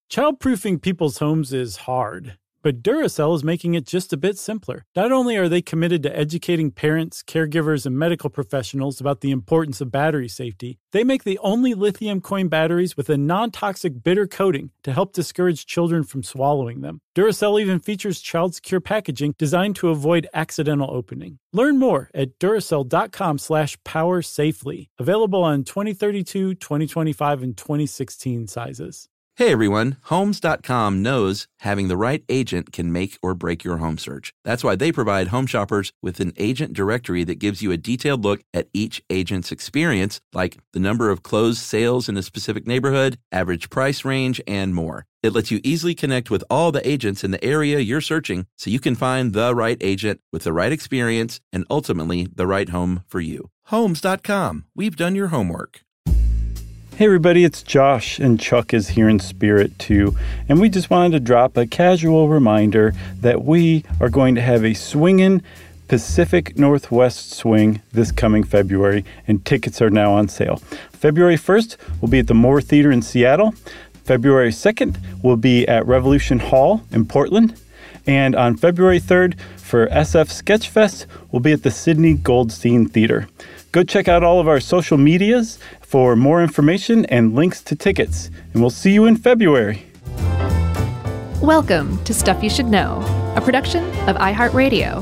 Childproofing people's homes is hard, but Duracell is making it just a bit simpler. Not only are they committed to educating parents, caregivers, and medical professionals about the importance of battery safety, they make the only lithium coin batteries with a non-toxic bitter coating to help discourage children from swallowing them. Duracell even features child-secure packaging designed to avoid accidental opening. Learn more at Duracell.com/powersafely. Available on 2032, 2025, and 2016 sizes. Hey everyone, Homes.com knows having the right agent can make or break your home search. That's why they provide home shoppers with an agent directory that gives you a detailed look at each agent's experience, like the number of closed sales in a specific neighborhood, average price range, and more. It lets you easily connect with all the agents in the area you're searching so you can find the right agent with the right experience and ultimately the right home for you. Homes.com. We've done your homework. Hey everybody, it's Josh, and Chuck is here in spirit too, and we just wanted to drop a casual reminder that we are going to have a swingin' Pacific Northwest swing this coming February, and tickets are now on sale. February 1st, we'll be at the Moore Theater in Seattle. February 2nd, we'll be at Revolution Hall in Portland. And on February 3rd, for SF Sketchfest, we'll be at the Sidney Goldstein Theater. Go check out all of our social medias for more information and links to tickets. And we'll see you in February. Welcome to Stuff You Should Know, a production of iHeartRadio.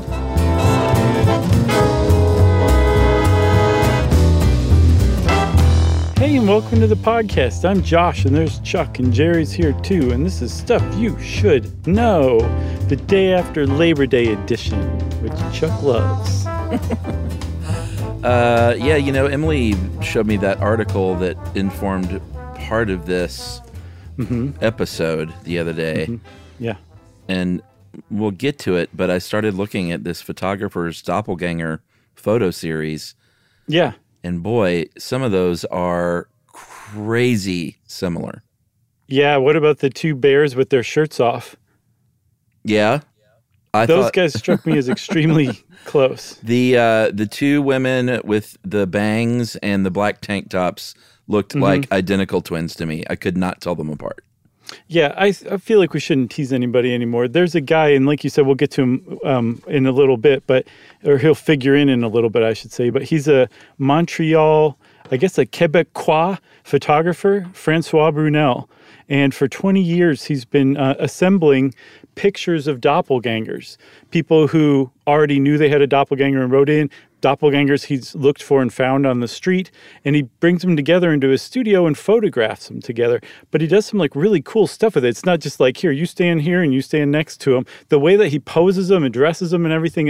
Hey, and welcome to the podcast. I'm Josh, and there's Chuck, and Jerry's here too. And this is Stuff You Should Know, the day after Labor Day edition, which Chuck loves. Emily showed me that article that informed part of this episode the other day. Mm-hmm. Yeah. And we'll get to it, but I started looking at this photographer's doppelganger photo series. Yeah. And boy, some of those are crazy similar. Yeah, what about the two bears with their shirts off? Yeah. Those guys struck me as extremely close. The two women with the bangs and the black tank tops looked like identical twins to me. I could not tell them apart. Yeah, I feel like we shouldn't tease anybody anymore. There's a guy, and like you said, we'll get to him in a little bit, or he'll figure in a little bit, I should say. But he's a Montreal, I guess a Quebecois photographer, Francois Brunel. And for 20 years, he's been assembling pictures of doppelgangers, people who already knew they had a doppelganger and wrote in, doppelgangers he's looked for and found on the street, and he brings them together into his studio and photographs them together. But he does some like really cool stuff with it. It's not just like, here, you stand here and you stand next to him. The way that he poses them and dresses them and everything,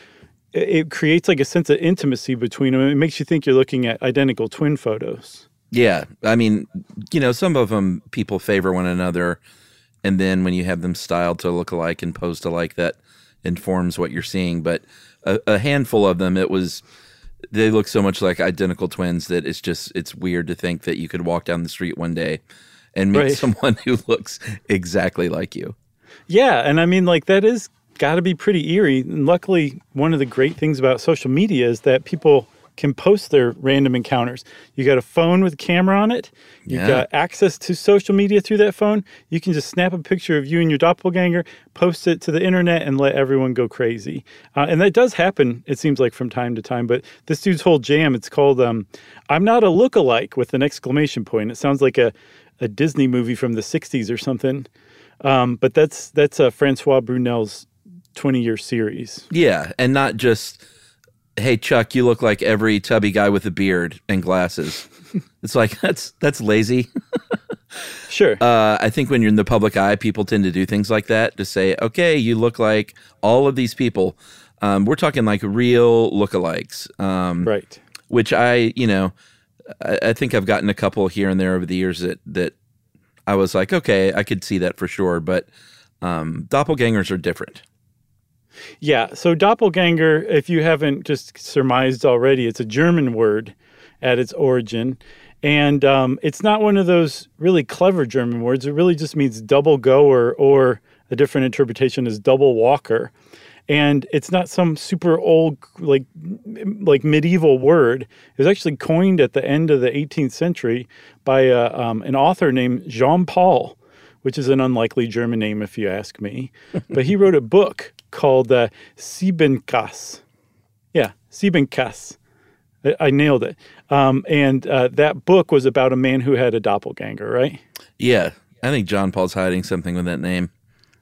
it creates like a sense of intimacy between them. It makes you think you're looking at identical twin photos. Yeah. I mean, some of them people favor one another. And then when you have them styled to look alike and posed alike, that informs what you're seeing. But a handful of them, they look so much like identical twins that it's weird to think that you could walk down the street one day and meet someone who looks exactly like you. Yeah. And I mean, that is got to be pretty eerie. And luckily, one of the great things about social media is that people can post their random encounters. You got a phone with a camera on it. You've got access to social media through that phone. You can just snap a picture of you and your doppelganger, post it to the internet, and let everyone go crazy. And that does happen, it seems like, from time to time. But this dude's whole jam, it's called I'm Not a Lookalike with an exclamation point. It sounds like a Disney movie from the 60s or something. But that's Francois Brunel's 20-year series. Yeah, and not just, hey, Chuck, you look like every tubby guy with a beard and glasses. It's like, that's lazy. Sure. I think when you're in the public eye, people tend to do things like that to say, okay, you look like all of these people. We're talking like real lookalikes. Right. Which I think I've gotten a couple here and there over the years that I was like, okay, I could see that for sure. But doppelgangers are different. Yeah, so doppelganger, if you haven't just surmised already, it's a German word at its origin. And it's not one of those really clever German words. It really just means double goer, or a different interpretation is double walker. And it's not some super old, like medieval word. It was actually coined at the end of the 18th century by an author named Jean Paul, which is an unlikely German name if you ask me. But he wrote a book called Siebenkass. Yeah, Siebenkass. I nailed it. And that book was about a man who had a doppelganger, right? Yeah, I think John Paul's hiding something with that name.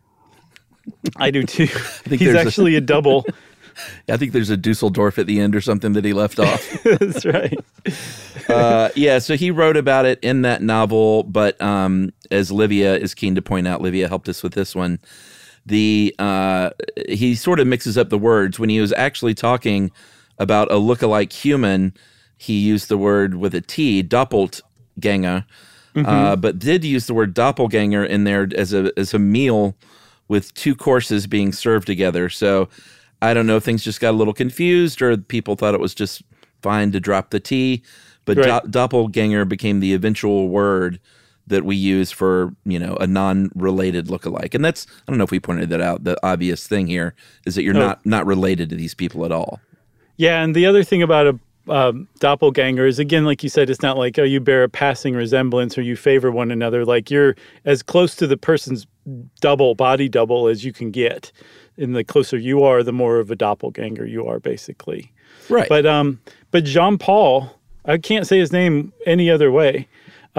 I do too. He's actually a double. I think there's a Dusseldorf at the end or something that he left off. That's right. Yeah, so he wrote about it in that novel, but as Livia is keen to point out, Livia helped us with this one, he sort of mixes up the words. When he was actually talking about a lookalike human, he used the word with a T, Doppelganger, but did use the word doppelganger in there as a meal with two courses being served together. So I don't know if things just got a little confused or people thought it was just fine to drop the T, but right. Doppelganger became the eventual word that we use for, a non-related lookalike. And that's, I don't know if we pointed that out, the obvious thing here is that you're not related to these people at all. Yeah, and the other thing about a doppelganger is, again, like you said, it's not like, you bear a passing resemblance or you favor one another. Like, you're as close to the person's body double as you can get. And the closer you are, the more of a doppelganger you are, basically. Right. But Jean Paul, I can't say his name any other way.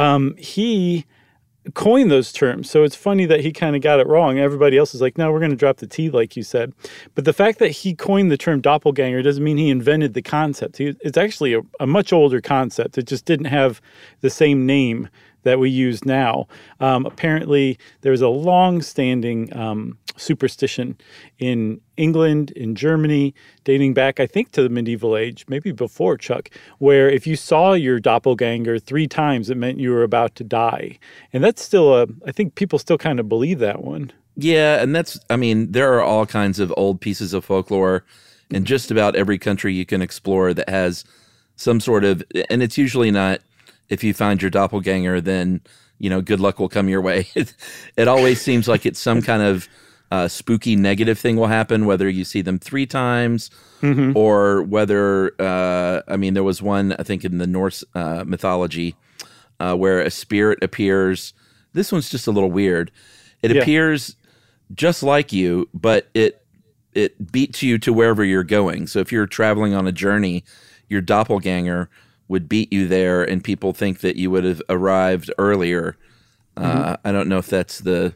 He coined those terms. So it's funny that he kind of got it wrong. Everybody else is like, no, we're going to drop the T, like you said. But the fact that he coined the term doppelganger doesn't mean he invented the concept. It's actually a much older concept. It just didn't have the same name that we use now. Apparently, there's a long-standing superstition in England, in Germany, dating back, I think, to the medieval age, maybe before, Chuck, where if you saw your doppelganger 3 times, it meant you were about to die. And that's still I think people still kind of believe that one. Yeah, and there are all kinds of old pieces of folklore in just about every country you can explore that has some sort of, and it's usually not, if you find your doppelganger, then, good luck will come your way. It always seems like it's some kind of spooky negative thing will happen, whether you see them 3 times or whether, there was one, I think, in the Norse mythology where a spirit appears. This one's just a little weird. It appears just like you, but it beats you to wherever you're going. So if you're traveling on a journey, your doppelganger would beat you there, and people think that you would have arrived earlier. I don't know if that's the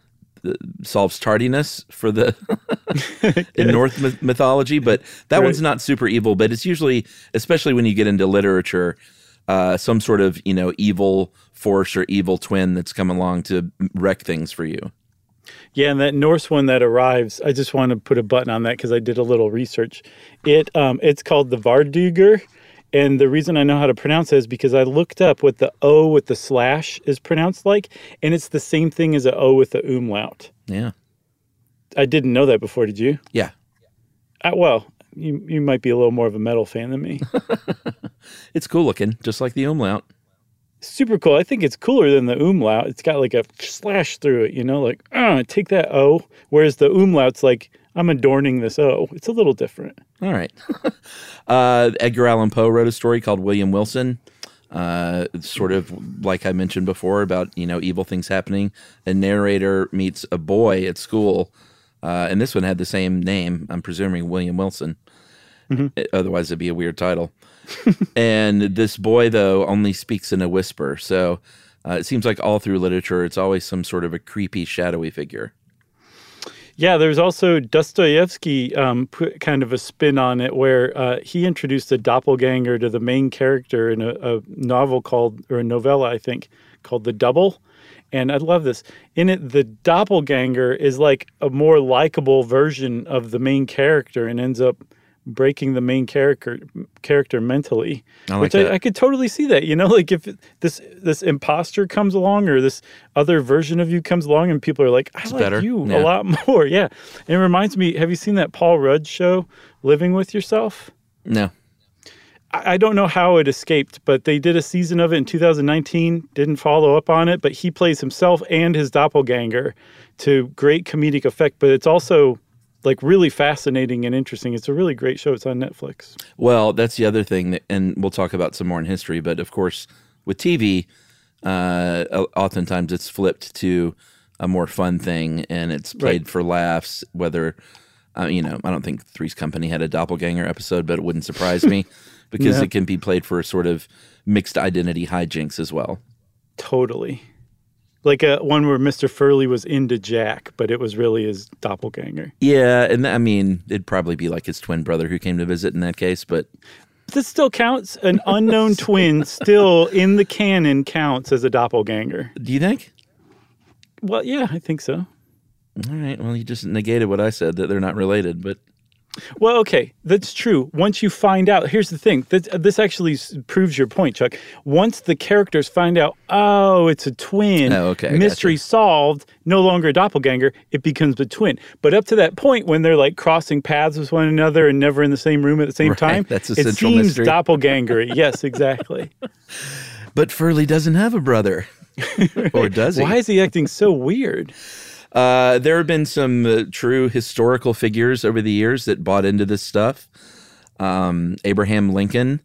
solves tardiness for the in Norse mythology, but that one's not super evil. But it's usually, especially when you get into literature, some sort of evil force or evil twin that's come along to wreck things for you. Yeah, and that Norse one that arrives, I just want to put a button on that because I did a little research. It's called the Varduger. And the reason I know how to pronounce it is because I looked up what the O with the slash is pronounced like, and it's the same thing as an O with the umlaut. Yeah. I didn't know that before, did you? Yeah. Well, you might be a little more of a metal fan than me. It's cool looking, just like the umlaut. Super cool. I think it's cooler than the umlaut. It's got like a slash through it, like, take that O, whereas the umlaut's like, I'm adorning this O. It's a little different. All right. Edgar Allan Poe wrote a story called William Wilson. It's sort of like I mentioned before about, evil things happening. A narrator meets a boy at school, and this one had the same name. I'm presuming William Wilson. Otherwise, it'd be a weird title. And this boy, though, only speaks in a whisper. So it seems like all through literature, it's always some sort of a creepy, shadowy figure. Yeah, there's also Dostoevsky put kind of a spin on it where he introduced a doppelganger to the main character in a novel a novella, I think, called The Double. And I love this. In it, the doppelganger is like a more likable version of the main character and ends up breaking the main character mentally. I could totally see that, like if this imposter comes along or this other version of you comes along and people are like, I like better. You a lot more. Yeah. And it reminds me, have you seen that Paul Rudd show, Living with Yourself? No. I don't know how it escaped, but they did a season of it in 2019, didn't follow up on it, but he plays himself and his doppelganger to great comedic effect, but it's also like really fascinating and interesting. It's a really great show. It's on Netflix. Well, that's the other thing, and we'll talk about some more in history, but of course with TV, oftentimes it's flipped to a more fun thing, and it's played for laughs. Whether I don't think Three's Company had a doppelganger episode, but it wouldn't surprise me because it can be played for sort of mixed identity hijinks as well. Totally. Like one where Mr. Furley was into Jack, but it was really his doppelganger. Yeah, and I mean, it'd probably be like his twin brother who came to visit in that case, but... This still counts. An unknown twin still in the canon counts as a doppelganger. Do you think? Well, yeah, I think so. All right, well, you just negated what I said, that they're not related, but... Well, okay, that's true. Once you find out, here's the thing. This actually proves your point, Chuck. Once the characters find out, oh, it's a twin, mystery solved, no longer a doppelganger, it becomes a twin. But up to that point, when they're like crossing paths with one another and never in the same room at the same time, that's a it central seems mystery. doppelganger. Yes, exactly. But Furley doesn't have a brother. Or does he? Why is he acting so weird? There have been some true historical figures over the years that bought into this stuff. Abraham Lincoln,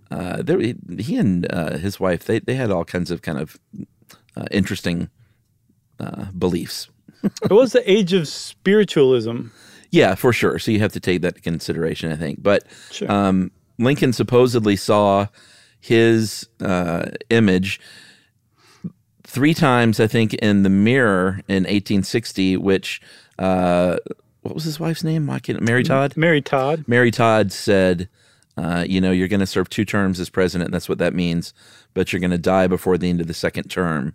he and his wife, they had all kinds of kind of interesting beliefs. It was the age of spiritualism. Yeah, for sure. So you have to take that into consideration, I think. But Sure. Lincoln supposedly saw his image 3 times, I think, in the mirror in 1860, which, what was his wife's name? Mary Todd? Mary Todd. Mary Todd said, you're going to serve 2 terms as president. That's what that means. But you're going to die before the end of the second term.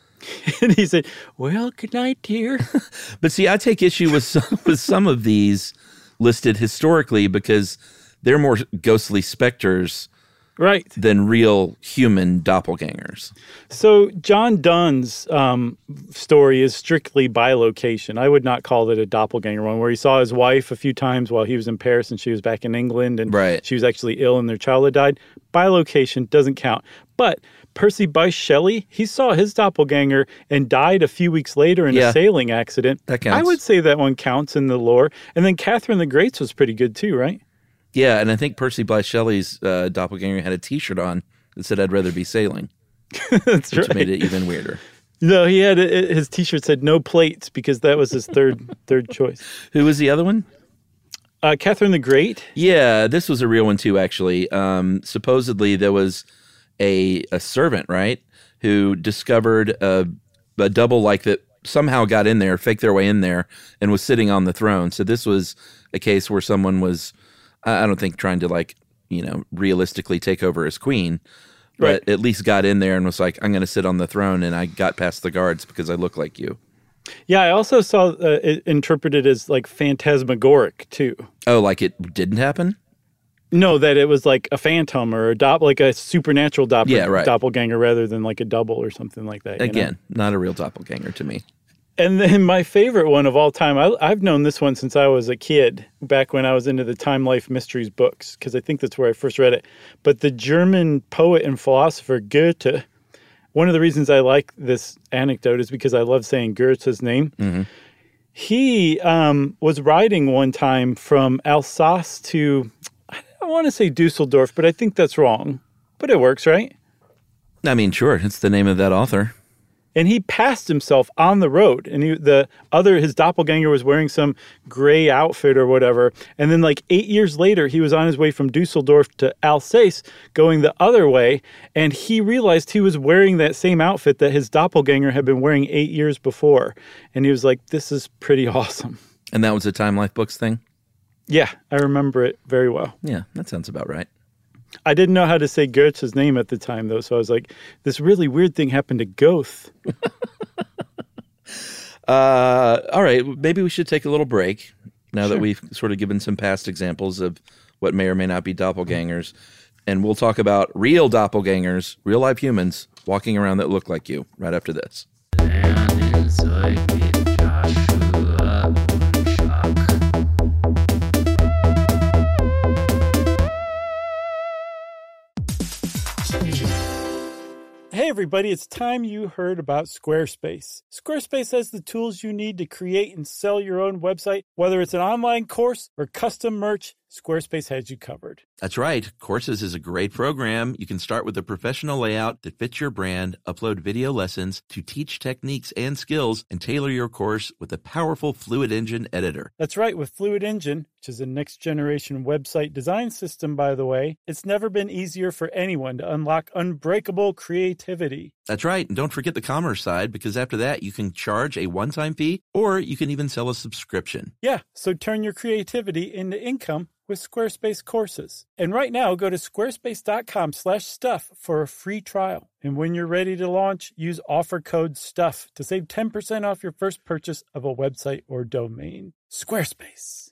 And he said, well, good night, dear. But see, I take issue with some of these listed historically because they're more ghostly specters Right. than real human doppelgangers. So John Donne's story is strictly by location. I would not call it a doppelganger one, where he saw his wife a few times while he was in Paris and she was back in England, and she was actually ill and their child had died. By location, doesn't count. But Percy Bysshe Shelley, he saw his doppelganger and died a few weeks later in a sailing accident. That counts. I would say that one counts in the lore. And then Catherine the Great's was pretty good too, right? Yeah, and I think Percy Bysshe Shelley's doppelganger had a T-shirt on that said, "I'd rather be sailing." That's which right. made it even weirder. No, he had his T-shirt said "no plates" because that was his third choice. Who was the other one? Catherine the Great. Yeah, this was a real one too, actually. Supposedly there was a servant, right, who discovered a double like that somehow got in there, faked their way in there, and was sitting on the throne. So this was a case where someone was, I don't think, trying to realistically take over as queen, but at least got in there and was like, I'm going to sit on the throne, and I got past the guards because I look like you. Yeah, I also saw it interpreted as like phantasmagoric too. Oh, like it didn't happen? No, that it was like a phantom or like a supernatural doppelganger rather than like a double or something like that. Again, not a real doppelganger to me. And then my favorite one of all time, I've known this one since I was a kid, back when I was into the Time Life Mysteries books, because I think that's where I first read it. But the German poet and philosopher Goethe, one of the reasons I like this anecdote is because I love saying Goethe's name. Mm-hmm. He was riding one time from Alsace to, I want to say Dusseldorf, but I think that's wrong. But it works, right? I mean, sure. It's the name of that author. And he passed himself on the road. And his doppelganger was wearing some gray outfit or whatever. And then like 8 years later, he was on his way from Dusseldorf to Alsace going the other way. And he realized he was wearing that same outfit that his doppelganger had been wearing 8 years before. And he was like, this is pretty awesome. And that was a Time Life Books thing? Yeah, I remember it very well. Yeah, that sounds about right. I didn't know how to say Goethe's name at the time, though, so I was like, this really weird thing happened to Goethe. All right, maybe we should take a little break now that we've sort of given some past examples of what may or may not be doppelgangers, and we'll talk about real doppelgangers, real-life humans walking around that look like you right after this. Hey everybody, it's time you heard about Squarespace. Squarespace has the tools you need to create and sell your own website. Whether it's an online course or custom merch, Squarespace has you covered. That's right. Courses is a great program. You can start with a professional layout that fits your brand, upload video lessons to teach techniques and skills, and tailor your course with a powerful Fluid Engine editor. That's right. With Fluid Engine, which is a next-generation website design system, by the way, it's never been easier for anyone to unlock unbreakable creativity. That's right. And don't forget the commerce side, because after that, you can charge a one-time fee, or you can even sell a subscription. Yeah, so turn your creativity into income with Squarespace courses. And right now, go to squarespace.com/stuff for a free trial. And when you're ready to launch, use offer code STUFF to save 10% off your first purchase of a website or domain. Squarespace.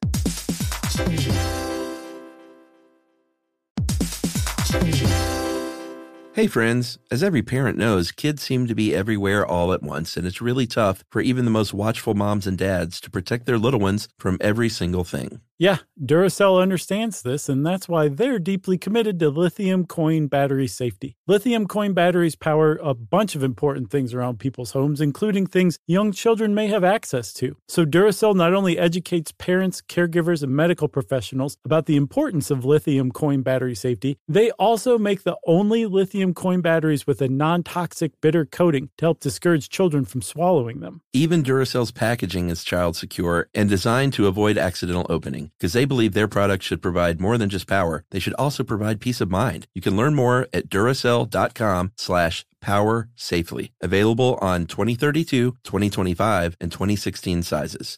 Hey friends, as every parent knows, kids seem to be everywhere all at once, and it's really tough for even the most watchful moms and dads to protect their little ones from every single thing. Yeah, Duracell understands this, and that's why they're deeply committed to lithium coin battery safety. Lithium coin batteries power a bunch of important things around people's homes, including things young children may have access to. So Duracell not only educates parents, caregivers, and medical professionals about the importance of lithium coin battery safety, they also make the only lithium coin batteries with a non-toxic bitter coating to help discourage children from swallowing them. Even Duracell's packaging is child secure and designed to avoid accidental opening, because they believe their products should provide more than just power. They should also provide peace of mind. You can learn more at Duracell.com/power safely. Available on 2032, 2025, and 2016 sizes.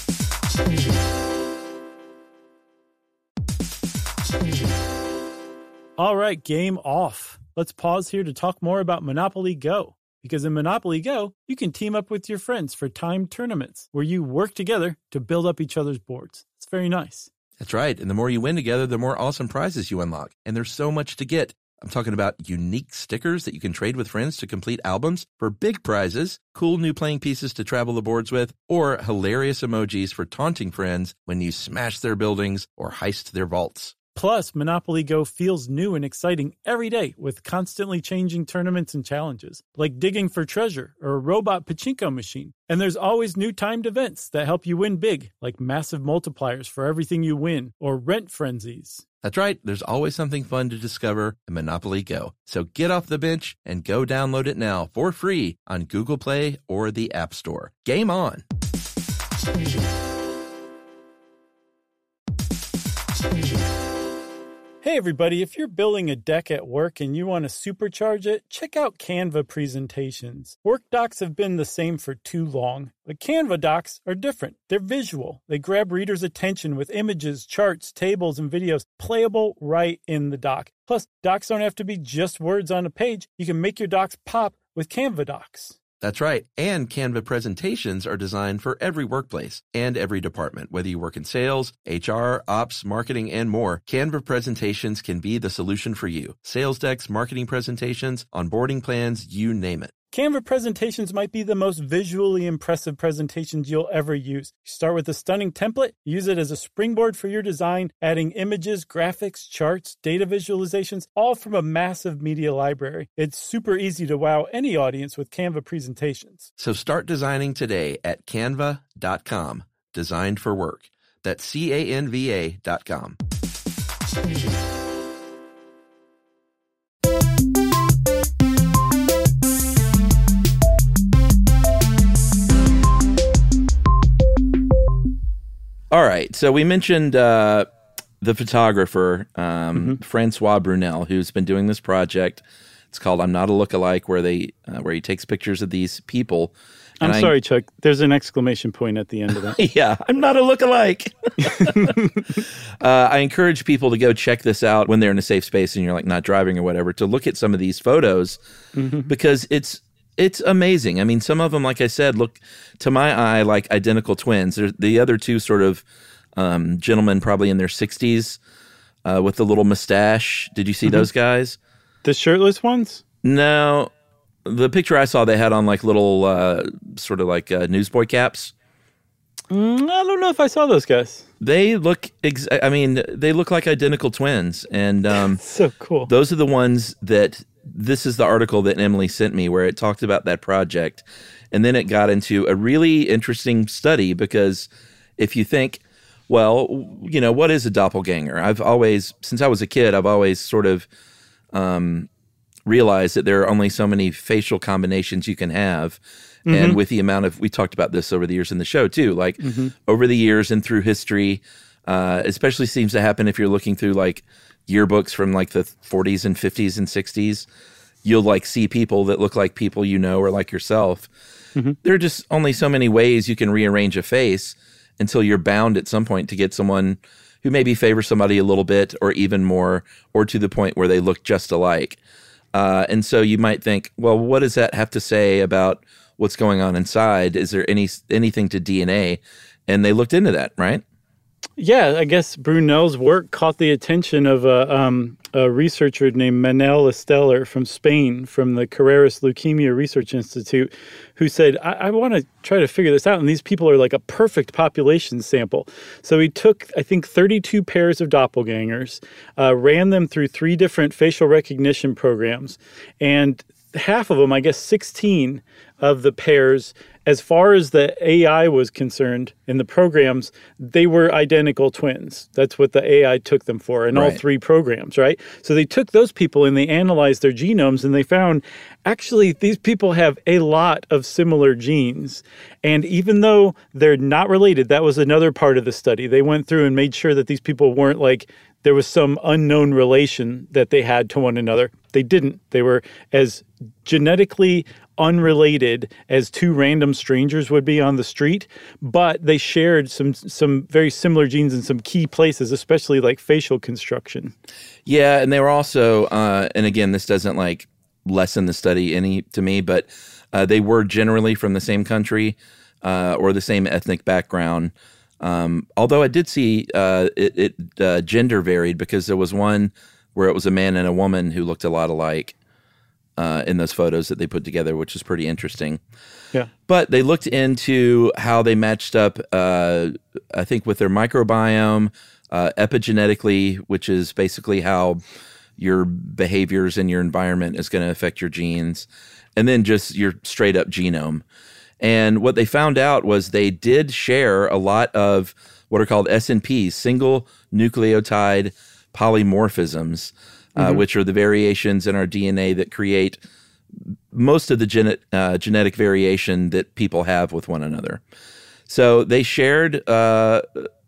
All right, game off. Let's pause here to talk more about Monopoly Go. Because in Monopoly Go, you can team up with your friends for timed tournaments where you work together to build up each other's boards. It's very nice. That's right. And the more you win together, the more awesome prizes you unlock. And there's so much to get. I'm talking about unique stickers that you can trade with friends to complete albums for big prizes, cool new playing pieces to travel the boards with, or hilarious emojis for taunting friends when you smash their buildings or heist their vaults. Plus, Monopoly Go feels new and exciting every day with constantly changing tournaments and challenges, like digging for treasure or a robot pachinko machine. And there's always new timed events that help you win big, like massive multipliers for everything you win or rent frenzies. That's right. There's always something fun to discover in Monopoly Go. So get off the bench and go download it now for free on Google Play or the App Store. Game on! Hey everybody, if you're building a deck at work and you want to supercharge it, check out Canva presentations. Work docs have been the same for too long, but Canva docs are different. They're visual. They grab readers' attention with images, charts, tables, and videos playable right in the doc. Plus, docs don't have to be just words on a page. You can make your docs pop with Canva docs. That's right. And Canva presentations are designed for every workplace and every department. Whether you work in sales, HR, ops, marketing, and more, Canva presentations can be the solution for you. Sales decks, marketing presentations, onboarding plans, you name it. Canva presentations might be the most visually impressive presentations you'll ever use. You start with a stunning template, use it as a springboard for your design, adding images, graphics, charts, data visualizations, all from a massive media library. It's super easy to wow any audience with Canva presentations. So start designing today at canva.com. Designed for work. That's CANVA.com. All right, so we mentioned the photographer, Francois Brunel, who's been doing this project. It's called I'm Not a Lookalike, where he takes pictures of these people. I'm sorry, Chuck. There's an exclamation point at the end of that. Yeah, I'm not a lookalike. I encourage people to go check this out when they're in a safe space and you're like not driving or whatever, to look at some of these photos because it's amazing. I mean, some of them, like I said, look to my eye like identical twins. The other two sort of gentlemen probably in their 60s with the little mustache. Did you see those guys? The shirtless ones? No. The picture I saw, they had on like little sort of like newsboy caps. I don't know if I saw those guys. They look, they look like identical twins. And so cool. Those are the ones that, this is the article that Emily sent me where it talked about that project. And then it got into a really interesting study because if you think, Well, what is a doppelganger? Since I was a kid, I've always sort of realized that there are only so many facial combinations you can have. Mm-hmm. And with the amount of, we talked about this over the years in the show too, like over the years and through history, especially seems to happen if you're looking through like yearbooks from like the 40s and 50s and 60s, you'll like see people that look like people or like yourself. Mm-hmm. There are just only so many ways you can rearrange a face until you're bound at some point to get someone who maybe favors somebody a little bit or even more, or to the point where they look just alike. And so you might think, well, what does that have to say about what's going on inside? Is there anything to DNA? And they looked into that, right? Yeah, I guess Brunel's work caught the attention of a researcher named Manel Esteller from Spain, from the Carreras Leukemia Research Institute, who said, I want to try to figure this out, and these people are like a perfect population sample. So he took, I think, 32 pairs of doppelgangers, ran them through 3 different facial recognition programs, and half of them, I guess 16 of the pairs, as far as the AI was concerned in the programs, they were identical twins. That's what the AI took them for in all 3 programs, right? So they took those people and they analyzed their genomes, and they found actually these people have a lot of similar genes. And even though they're not related, that was another part of the study. They went through and made sure that these people weren't like there was some unknown relation that they had to one another. They didn't. They were as genetically unrelated as 2 random strangers would be on the street, but they shared some very similar genes in some key places, especially like facial construction. Yeah, and they were also, and again, this doesn't like lessen the study any to me, but they were generally from the same country or the same ethnic background. Although I did see it gender varied, because there was one where it was a man and a woman who looked a lot alike in those photos that they put together, which is pretty interesting. Yeah. But they looked into how they matched up, I think, with their microbiome, epigenetically, which is basically how your behaviors and your environment is going to affect your genes, and then just your straight up genome. And what they found out was they did share a lot of what are called SNPs, single nucleotide polymorphisms, which are the variations in our DNA that create most of the genetic variation that people have with one another. So they shared a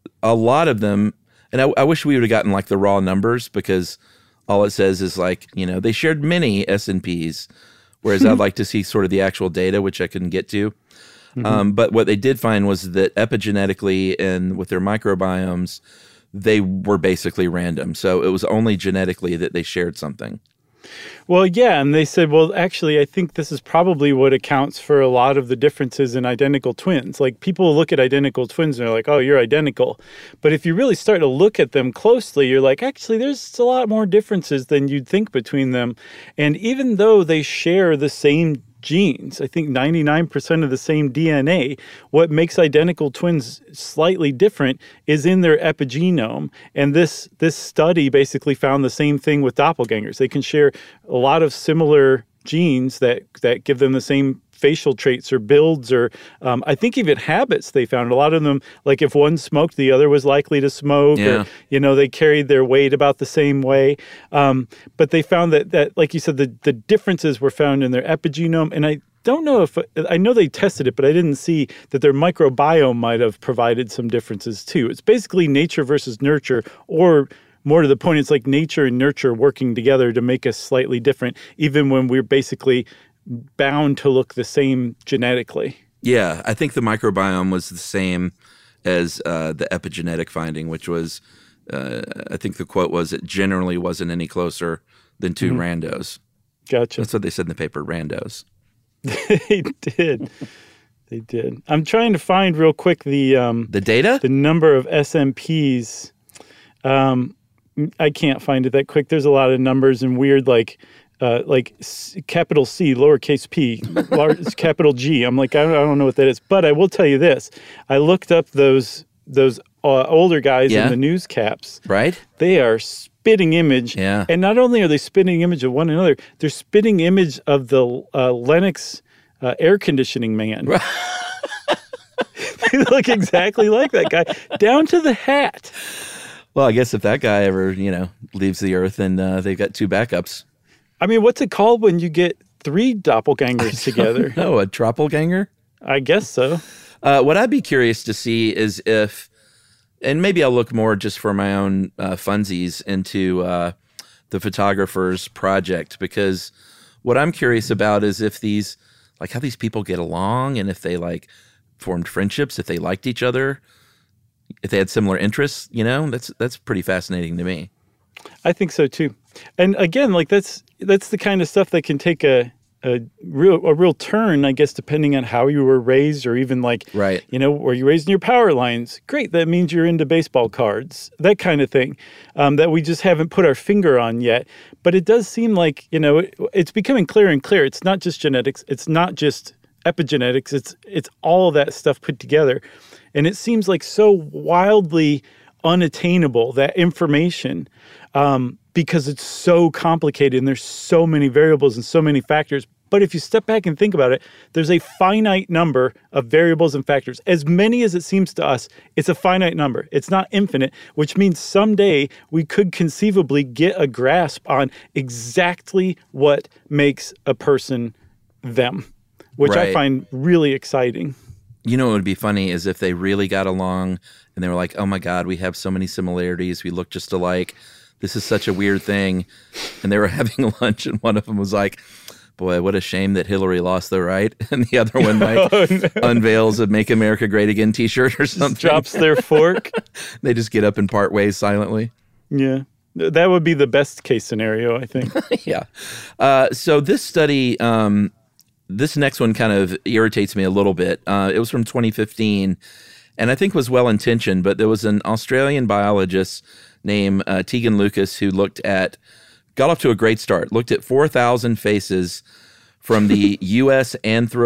lot of them, and I wish we would have gotten like the raw numbers, because all it says is like, they shared many SNPs, whereas I'd like to see sort of the actual data, which I couldn't get to. But what they did find was that epigenetically and with their microbiomes, they were basically random. So it was only genetically that they shared something. Well, yeah, and they said, well, actually, I think this is probably what accounts for a lot of the differences in identical twins. Like, people look at identical twins and they're like, oh, you're identical. But if you really start to look at them closely, you're like, actually, there's a lot more differences than you'd think between them. And even though they share the same genes, I think 99% of the same DNA, what makes identical twins slightly different is in their epigenome. And this study basically found the same thing with doppelgangers. They can share a lot of similar genes that give them the same facial traits or builds, or I think even habits. They found a lot of them, like if one smoked, the other was likely to smoke, or, they carried their weight about the same way. But they found that, like you said, the differences were found in their epigenome. And I don't know I know they tested it, but I didn't see that their microbiome might have provided some differences too. It's basically nature versus nurture, or more to the point, it's like nature and nurture working together to make us slightly different, even when we're basically bound to look the same genetically. Yeah, I think the microbiome was the same as the epigenetic finding, which was, I think the quote was, it generally wasn't any closer than 2 randos. Gotcha. That's what they said in the paper, randos. They did. They did. I'm trying to find real quick the data? The number of SNPs. I can't find it that quick. There's a lot of numbers and weird capital C, lowercase p, large, capital G. I'm like, I don't know what that is. But I will tell you this. I looked up those older guys in the news caps. Right. They are spitting image. Yeah. And not only are they spitting image of one another, they're spitting image of the Lennox air conditioning man. look exactly like that guy, down to the hat. Well, I guess if that guy ever, leaves the earth, then they've got 2 backups. I mean, what's it called when you get 3 doppelgangers together? No, a troppelganger? I guess so. What I'd be curious to see is if, and maybe I'll look more just for my own funsies into the photographer's project, because what I'm curious about is if these, like how these people get along, and if they like formed friendships, if they liked each other, if they had similar interests, that's pretty fascinating to me. I think so too. And again, like that's the kind of stuff that can take a real turn, I guess, depending on how you were raised, or even like, right. Were you raised in your power lines? Great. That means you're into baseball cards, that kind of thing, that we just haven't put our finger on yet. But it does seem like, it's becoming clearer and clearer. It's not just genetics. It's not just epigenetics. It's all of that stuff put together. And it seems like so wildly unattainable, that information, because it's so complicated and there's so many variables and so many factors. But if you step back and think about it, there's a finite number of variables and factors. As many as it seems to us, it's a finite number. It's not infinite, which means someday we could conceivably get a grasp on exactly what makes a person them, which right. I find really exciting. What would be funny is if they really got along and they were like, oh my God, we have so many similarities. We look just alike. This is such a weird thing. And they were having lunch and one of them was like, boy, what a shame that Hillary lost the right. And the other one unveils a Make America Great Again t-shirt or something. Just drops their fork. They just get up and part ways silently. Yeah. That would be the best case scenario, I think. Yeah. So this study, this next one kind of irritates me a little bit. It was from 2015, and I think was well-intentioned, but there was an Australian biologist named Tegan Lucas who got off to a great start, looked at 4,000 faces from the U.S.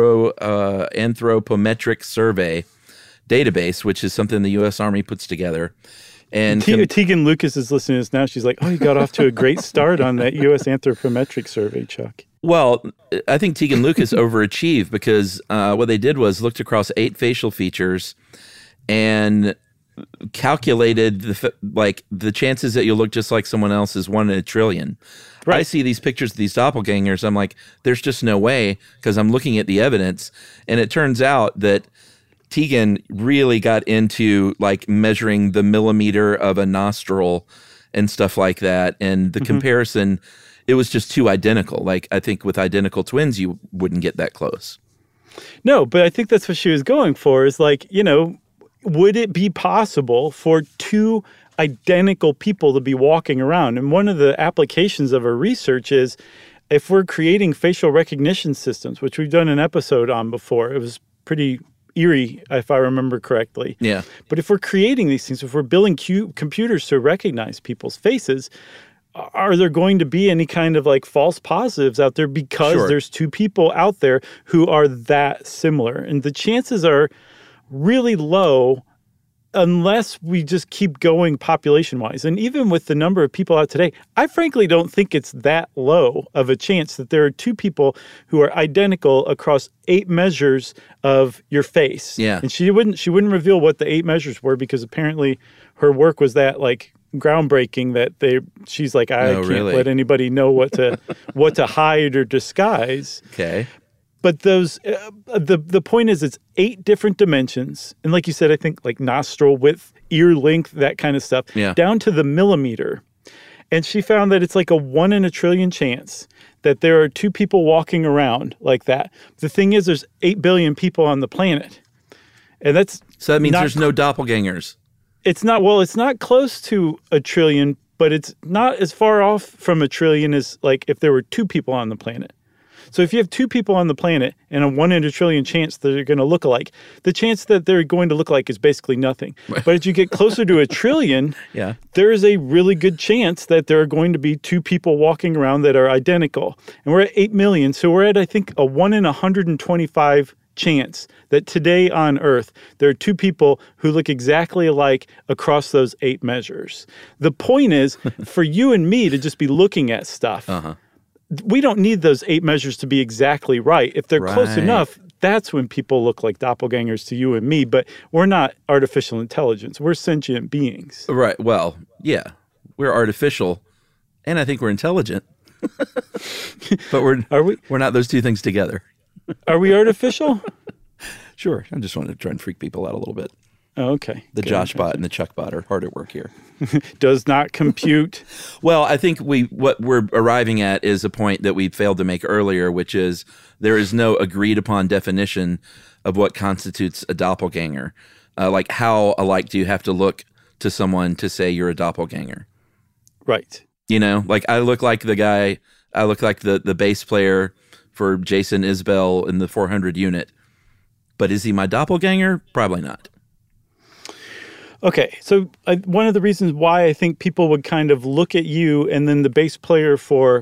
Anthropometric Survey database, which is something the U.S. Army puts together. And Tegan Lucas is listening to this now. She's like, oh, you got off to a great start on that U.S. Anthropometric Survey, Chuck. Well, I think Tegan Lucas overachieved because what they did was looked across 8 facial features and calculated the chances that you'll look just like someone else is 1 in a trillion. Right. I see these pictures of these doppelgangers. I'm like, there's just no way, because I'm looking at the evidence. And it turns out that Tegan really got into like measuring the millimeter of a nostril and stuff like that. And the comparison, it was just too identical. Like, I think with identical twins, you wouldn't get that close. No, but I think that's what she was going for, is like, would it be possible for 2 identical people to be walking around? And one of the applications of her research is if we're creating facial recognition systems, which we've done an episode on before. It was pretty eerie, if I remember correctly. Yeah. But if we're creating these things, if we're building computers to recognize people's faces, are there going to be any kind of like false positives out there because there's 2 people out there who are that similar? And the chances are really low unless we just keep going population-wise. And even with the number of people out today, I frankly don't think it's that low of a chance that there are 2 people who are identical across 8 measures of your face. Yeah. And she wouldn't reveal what the 8 measures were, because apparently her work was that like groundbreaking that she's like, I can't let anybody know what to hide or disguise. Okay. But those, the point is, it's 8 different dimensions. And like you said, I think like nostril width, ear length, that kind of stuff, down to the millimeter. And she found that it's like a 1 in a trillion chance that there are 2 people walking around like that. The thing is, there's 8 billion people on the planet. And so that means there's no doppelgangers. It's not close to a trillion, but it's not as far off from a trillion as like if there were 2 people on the planet. So if you have 2 people on the planet and a 1 in a trillion chance that they're going to look alike, the chance that they're going to look alike is basically nothing. But as you get closer to a trillion, there is a really good chance that there are going to be 2 people walking around that are identical. And we're at 8 million, so we're at, I think, a 1 in 125 chance that today on Earth, there are 2 people who look exactly alike across those 8 measures. The point is, for you and me to just be looking at stuff, we don't need those 8 measures to be exactly right. If they're close enough, that's when people look like doppelgangers to you and me, but we're not artificial intelligence. We're sentient beings. Right. Well, yeah, we're artificial, and I think we're intelligent. But we're not those two things together. Are we artificial? Sure. I just wanted to try and freak people out a little bit. Oh, okay. The Josh bot and the Chuck bot are hard at work here. Does not compute. Well, I think what we're arriving at is a point that we failed to make earlier, which is there is no agreed upon definition of what constitutes a doppelganger. Like how alike do you have to look to someone to say you're a doppelganger? Right. You know, like I look like the bass player for Jason Isbell in the 400 unit. But is he my doppelganger? Probably not. Okay, so one of the reasons why I think people would kind of look at you and then the bass player for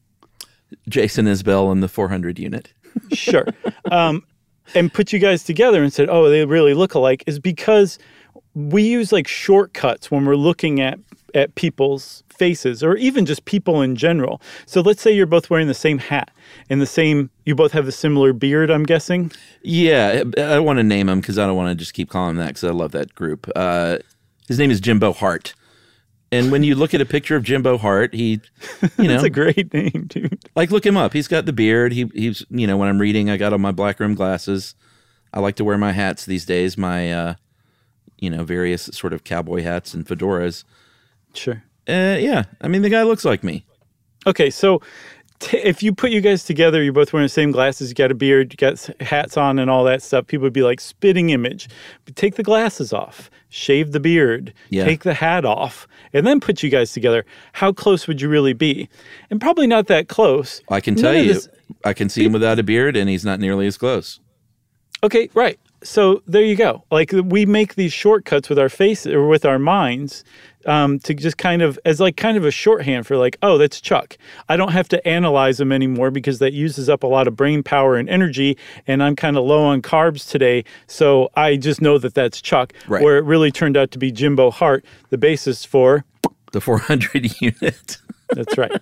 Jason Isbell in the 400 unit. Sure. And put you guys together and said, oh, they really look alike, is because we use like shortcuts when we're looking at people's faces or even just people in general. So let's say you're both wearing the same hat and you both have a similar beard, I'm guessing. Yeah, I don't want to name him because I don't want to just keep calling him that because I love that group. His name is Jimbo Hart. And when you look at a picture of Jimbo Hart, he, That's a great name, dude. Like, look him up. He's got the beard. He's, when I'm reading, I got on my black rim glasses. I like to wear my hats these days, my, various sort of cowboy hats and fedoras. Sure. Yeah. I mean, the guy looks like me. Okay, so if you put you guys together, you're both wearing the same glasses, you got a beard, you got hats on and all that stuff, people would be like, spitting image. But take the glasses off, shave the beard, take the hat off, and then put you guys together. How close would you really be? And probably not that close. I can tell you, I can see him without a beard, and he's not nearly as close. Okay, right. So there you go. Like we make these shortcuts with our face or with our minds to just kind of as like kind of a shorthand for like, oh, that's Chuck. I don't have to analyze him anymore because that uses up a lot of brain power and energy, and I'm kind of low on carbs today. So I just know that that's Chuck. Right. Where it really turned out to be Jimbo Hart, the bassist for the 400 unit. That's right.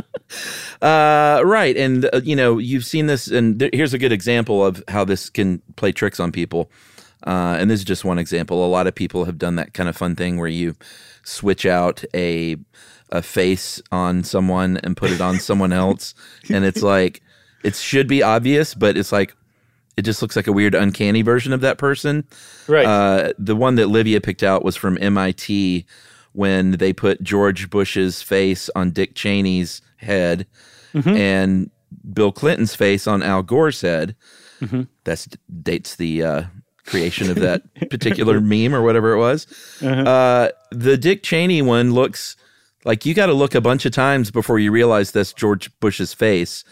Right. And, you've seen this, and here's a good example of how this can play tricks on people. And this is just one example. A lot of people have done that kind of fun thing where you switch out a face on someone and put it on someone else. And it's like, it should be obvious, but it's like, it just looks like a weird, uncanny version of that person. Right. The one that Livia picked out was from MIT when they put George Bush's face on Dick Cheney's head and Bill Clinton's face on Al Gore's head. That dates the creation of that particular meme or whatever it was. The Dick Cheney one looks like you got to look a bunch of times before you realize that's George Bush's face.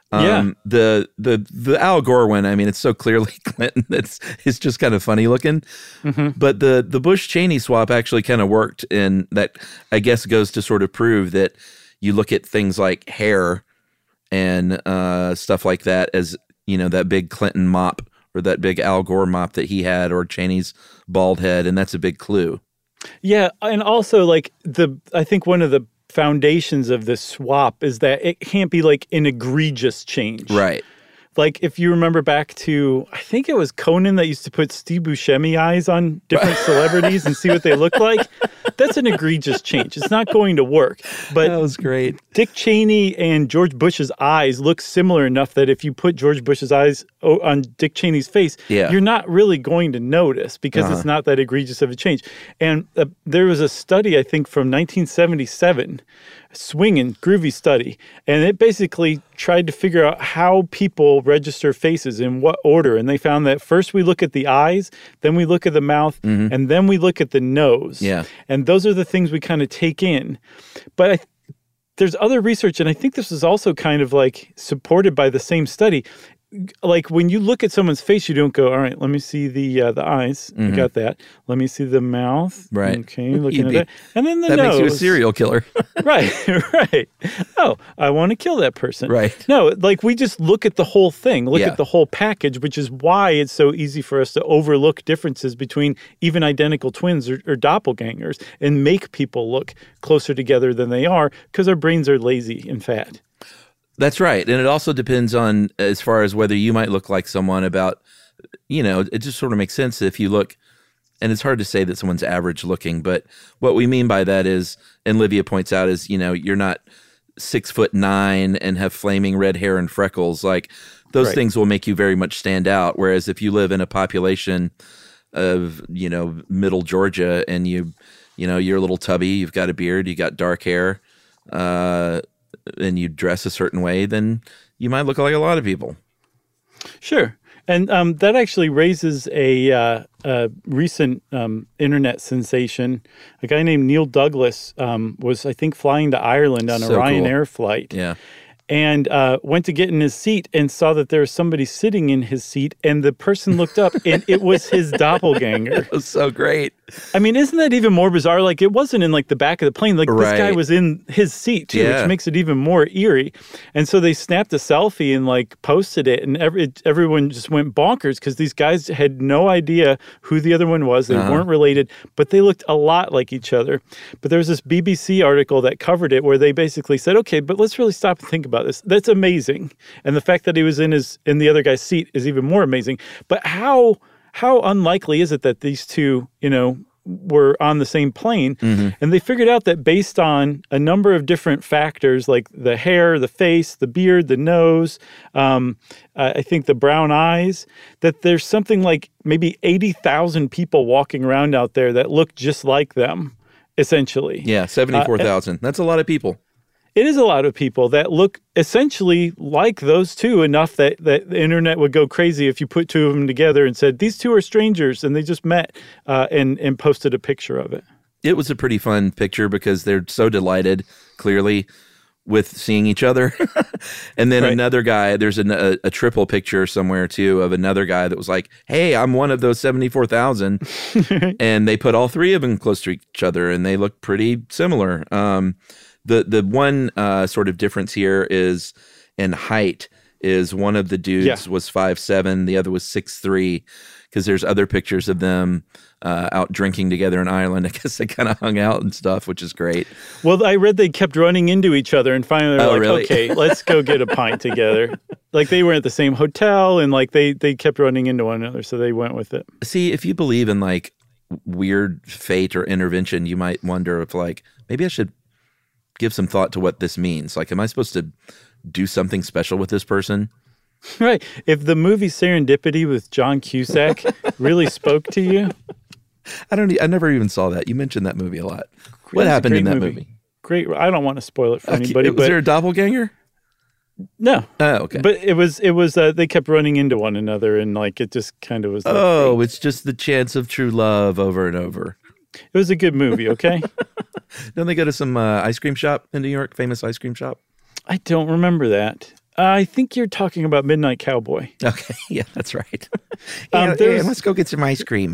The Al Gore one, I mean, it's so clearly Clinton. It's just kind of funny looking. But the Bush Cheney swap actually kind of worked, and that I guess goes to sort of prove that you look at things like hair and stuff like that as that big Clinton mop or that big Al Gore mop that he had, or Cheney's bald head, and that's a big clue. Yeah, and also like I think one of the foundations of this swap is that it can't be like an egregious change. Right. Like if you remember back to, I think it was Conan that used to put Steve Buscemi eyes on different celebrities and see what they look like. That's an egregious change. It's not going to work. But that was great. Dick Cheney and George Bush's eyes look similar enough that if you put George Bush's eyes on Dick Cheney's face, you're not really going to notice because it's not that egregious of a change. And there was a study, I think, from 1977, swinging, groovy study, and it basically tried to figure out how people register faces in what order. And they found that first we look at the eyes, then we look at the mouth, and then we look at the nose. Yeah. And those are the things we kind of take in. But there's other research, and I think this is also kind of like supported by the same study. Like when you look at someone's face, you don't go, all right, let me see the eyes. I got that. Let me see the mouth. Right. Okay, looking at that. And then the nose. That makes you a serial killer. Right. Oh, I want to kill that person. Right. No, like we just look at the whole thing, look at the whole package, which is why it's so easy for us to overlook differences between even identical twins or doppelgangers and make people look closer together than they are because our brains are lazy and fat. That's right. And it also depends on, as far as whether you might look like someone about, it just sort of makes sense if you look, and it's hard to say that someone's average looking, but what we mean by that is, and Livia points out is, you're not 6'9" and have flaming red hair and freckles. Like those things will make you very much stand out. Whereas if you live in a population of, middle Georgia and you're a little tubby, you've got a beard, you got dark hair, and you dress a certain way, then you might look like a lot of people. Sure. And that actually raises a recent internet sensation. A guy named Neil Douglas was, I think, flying to Ireland on a Ryanair flight. Yeah. And went to get in his seat and saw that there was somebody sitting in his seat, and the person looked up, and it was his doppelganger. It was so great. I mean, isn't that even more bizarre? Like, it wasn't in, like, the back of the plane. Like, this guy was in his seat, too, which makes it even more eerie. And so they snapped a selfie and, like, posted it, and everyone just went bonkers because these guys had no idea who the other one was. They weren't related, but they looked a lot like each other. But there was this BBC article that covered it where they basically said, okay, but let's really stop and think about this. That's amazing. And the fact that he was in the other guy's seat is even more amazing. But how unlikely is it that these two, were on the same plane? And they figured out that based on a number of different factors, like the hair, the face, the beard, the nose, I think the brown eyes, that there's something like maybe 80,000 people walking around out there that look just like them, essentially. Yeah, 74,000. That's a lot of people. It is a lot of people that look essentially like those two enough that the internet would go crazy if you put two of them together and said, these two are strangers and they just met and posted a picture of it. It was a pretty fun picture because they're so delighted, clearly, with seeing each other. And then another guy, there's a triple picture somewhere, too, of another guy that was like, hey, I'm one of those 74,000. And they put all three of them close to each other, and they look pretty similar. The one sort of difference here is in height. Is one of the dudes was 5'7", the other was 6'3", because there's other pictures of them out drinking together in Ireland. I guess they kind of hung out and stuff, which is great. Well, I read they kept running into each other, and finally they're like, really? Okay, let's go get a pint together. Like they were at the same hotel, and like they kept running into one another, so they went with it. See, if you believe in like weird fate or intervention, you might wonder if like maybe I should give some thought to what this means. Like, am I supposed to do something special with this person? Right. If the movie Serendipity with John Cusack really spoke to you. I never even saw that. You mentioned that movie a lot. What happened in that movie? Great. I don't want to spoil it for anybody. Was there a doppelganger? No. Oh, okay. But it was they kept running into one another, and like it just kind of was like, oh, it's just the chance of true love over and over. It was a good movie, okay? Don't they go to some ice cream shop in New York, famous ice cream shop? I don't remember that. I think you're talking about Midnight Cowboy. Okay, yeah, that's right. Let's go get some ice cream.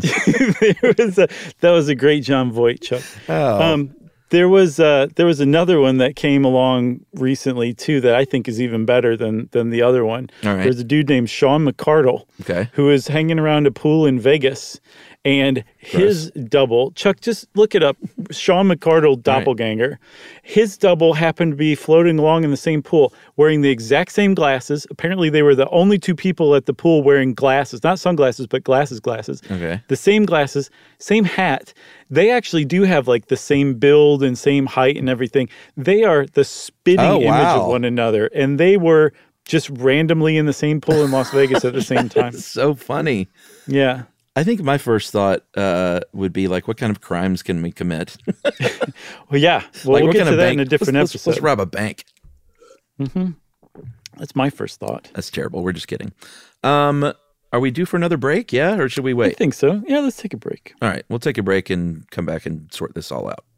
That was a great John Voight, Chuck. Oh. There was another one that came along recently too that I think is even better than the other one. All right. There's a dude named Sean McCardle, who was hanging around a pool in Vegas, and his double, Chuck, just look it up, Sean McCardle doppelganger. Right. His double happened to be floating along in the same pool, wearing the exact same glasses. Apparently, they were the only two people at the pool wearing glasses, not sunglasses, but glasses. Okay. The same glasses, same hat. They actually do have like the same build and same height and everything. They are the spitting image of one another, and they were just randomly in the same pool in Las Vegas at the same time. That's so funny. Yeah. I think my first thought would be like, what kind of crimes can we commit? Well, yeah. Well, we'll get to that in a different episode. Let's rob a bank. Mm-hmm. That's my first thought. That's terrible. We're just kidding. Are we due for another break? Yeah, or should we wait? I think so. Yeah, let's take a break. All right, we'll take a break and come back and sort this all out.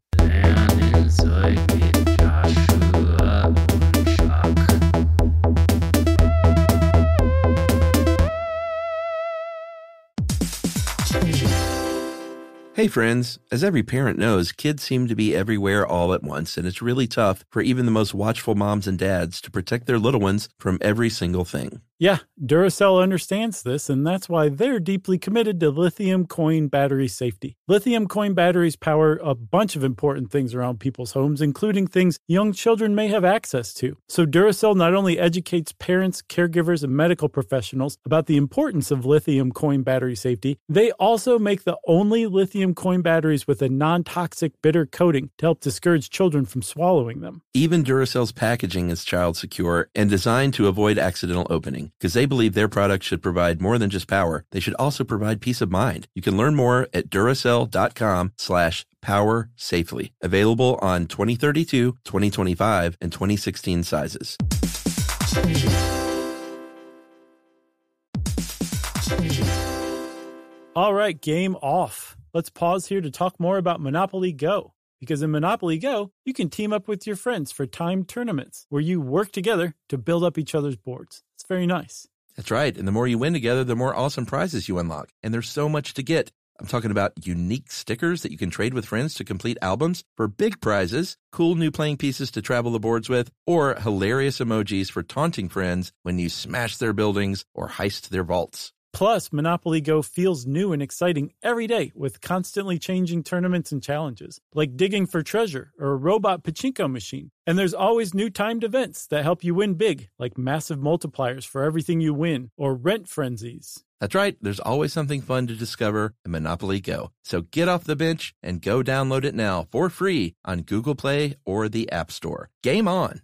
Hey friends, as every parent knows, kids seem to be everywhere all at once, and it's really tough for even the most watchful moms and dads to protect their little ones from every single thing. Yeah, Duracell understands this, and that's why they're deeply committed to lithium coin battery safety. Lithium coin batteries power a bunch of important things around people's homes, including things young children may have access to. So Duracell not only educates parents, caregivers, and medical professionals about the importance of lithium coin battery safety, they also make the only lithium coin batteries with a non-toxic bitter coating to help discourage children from swallowing them. Even Duracell's packaging is child secure and designed to avoid accidental opening, because they believe their products should provide more than just power. They should also provide peace of mind. You can learn more at Duracell.com/power safely. Available on 2032, 2025, and 2016 sizes. All right, game off. Let's pause here to talk more about Monopoly Go. Because in Monopoly Go, you can team up with your friends for timed tournaments where you work together to build up each other's boards. It's very nice. That's right. And the more you win together, the more awesome prizes you unlock. And there's so much to get. I'm talking about unique stickers that you can trade with friends to complete albums for big prizes, cool new playing pieces to travel the boards with, or hilarious emojis for taunting friends when you smash their buildings or heist their vaults. Plus, Monopoly Go feels new and exciting every day with constantly changing tournaments and challenges, like digging for treasure or a robot pachinko machine. And there's always new timed events that help you win big, like massive multipliers for everything you win or rent frenzies. That's right. There's always something fun to discover in Monopoly Go. So get off the bench and go download it now for free on Google Play or the App Store. Game on!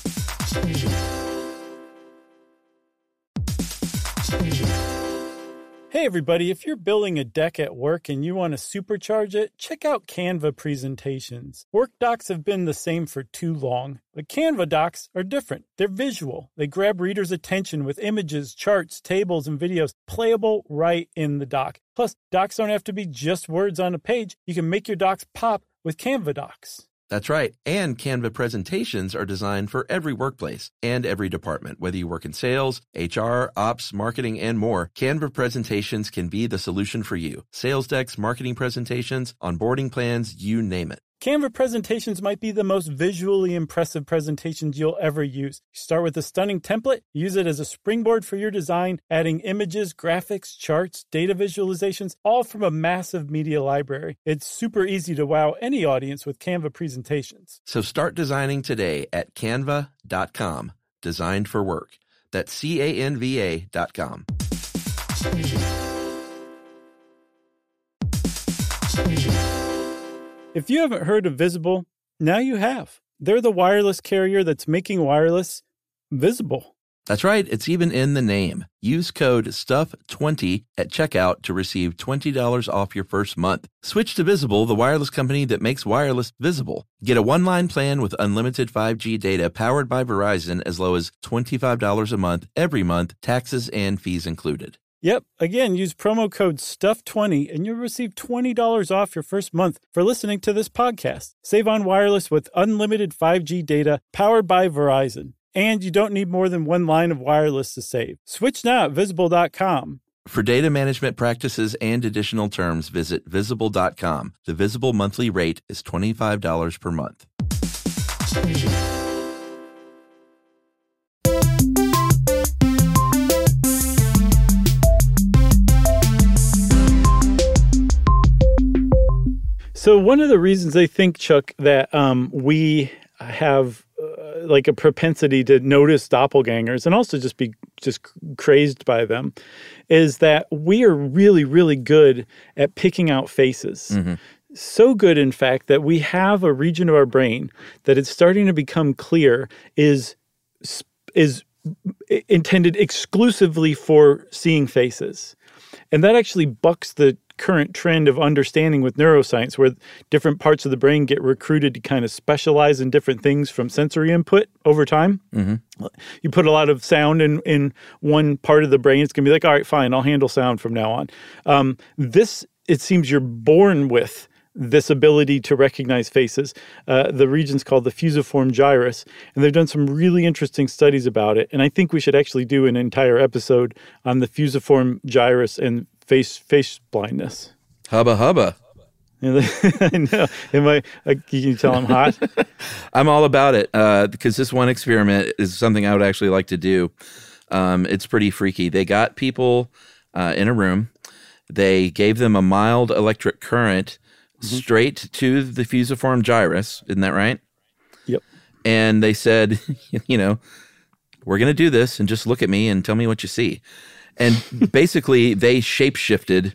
Hey everybody, if you're building a deck at work and you want to supercharge it, check out Canva presentations. Work docs have been the same for too long, but Canva docs are different. They're visual. They grab readers' attention with images, charts, tables, and videos playable right in the doc. Plus, docs don't have to be just words on a page. You can make your docs pop with Canva docs. That's right. And Canva presentations are designed for every workplace and every department. Whether you work in sales, HR, ops, marketing, and more, Canva presentations can be the solution for you. Sales decks, marketing presentations, onboarding plans, you name it. Canva presentations might be the most visually impressive presentations you'll ever use. You start with a stunning template, use it as a springboard for your design, adding images, graphics, charts, data visualizations, all from a massive media library. It's super easy to wow any audience with Canva presentations. So start designing today at canva.com. Designed for work. That's CANVA.com. If you haven't heard of Visible, now you have. They're the wireless carrier that's making wireless visible. That's right. It's even in the name. Use code STUFF20 at checkout to receive $20 off your first month. Switch to Visible, the wireless company that makes wireless visible. Get a one-line plan with unlimited 5G data powered by Verizon as low as $25 a month every month, taxes and fees included. Yep. Again, use promo code STUFF20 and you'll receive $20 off your first month for listening to this podcast. Save on wireless with unlimited 5G data powered by Verizon. And you don't need more than one line of wireless to save. Switch now at Visible.com. For data management practices and additional terms, visit Visible.com. The Visible monthly rate is $25 per month. So one of the reasons I think, Chuck, that we have like a propensity to notice doppelgangers and also just be crazed by them is that we are really, really good at picking out faces. Mm-hmm. So good, in fact, that we have a region of our brain that it's starting to become clear is intended exclusively for seeing faces. And that actually bucks the current trend of understanding with neuroscience, where different parts of the brain get recruited to kind of specialize in different things from sensory input over time. Mm-hmm. You put a lot of sound in one part of the brain, it's going to be like, all right, fine, I'll handle sound from now on. It seems you're born with this ability to recognize faces. The region's called the fusiform gyrus, and they've done some really interesting studies about it. And I think we should actually do an entire episode on the fusiform gyrus and face blindness. Hubba hubba. I know. Can you tell I'm hot? I'm all about it because this one experiment is something I would actually like to do. It's pretty freaky. They got people in a room. They gave them a mild electric current straight to the fusiform gyrus. Isn't that right? Yep. And they said, we're going to do this and just look at me and tell me what you see. And basically they shapeshifted